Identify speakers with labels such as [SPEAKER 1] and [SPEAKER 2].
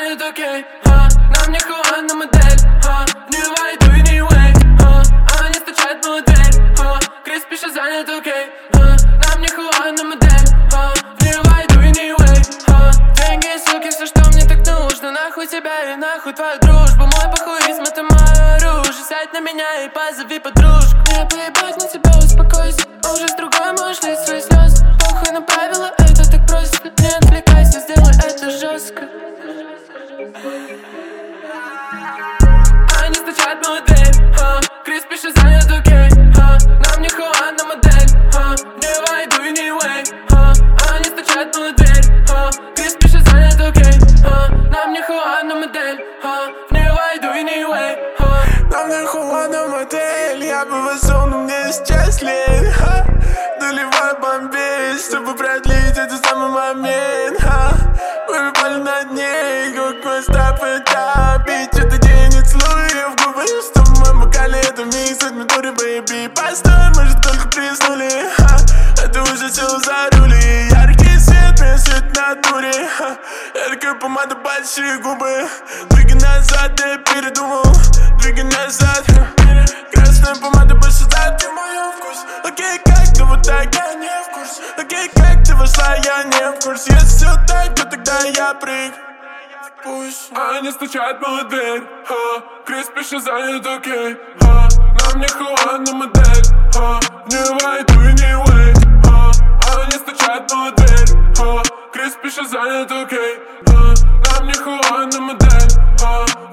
[SPEAKER 1] занят, окей, на мне хуана модель, не войду и не way, они стучат в мою дверь, Крис пишет занят, окей, на мне хуана модель, не войду и не way, деньги, суки, все, что мне так нужно, нахуй тебя и нахуй твою дружбу, мой похуизм, это мое оружие, сядь на меня и позови подружку. Мне поебать на тебя, успокойся, уже с другой можешь лить свои слезы, похуй на правила, это так просто, не отвлекайся, сделай это жестко. Они стучат в мою дверь, Крис пишет занят, окей, на мне хуана модель, не войду и не way, они стучат в мою дверь, Крис пишет занят, окей, на мне хуана модель, не войду и не way,
[SPEAKER 2] на мне хуана модель, я бы высунул, но мне сейчас лень, доливай бомбей, чтобы продлить этот самый момент, мы выпали над ней, как мы с тобой топить, это денег целую в губы, что мы макали, это микс от Ментури, бэйби, постой, мы же только приснули, это уже все за рули, яркий свет, мне свет в натуре, яркая помада, большие губы, двигай назад, я передумал, двигай назад, красная помада, больше за ты в моем вкусе, окей, как ты вот так, я не в курсе, окей, как ты вошла, я не в курсе, если все так, то тогда я прыг. Пусть
[SPEAKER 1] они стучат в мою дверь, Крис пишет занят, окей, на мне хуана модель, не войду и не way, они стучат в мою дверь, Крис пишет занят, окей, на мне хуана модель,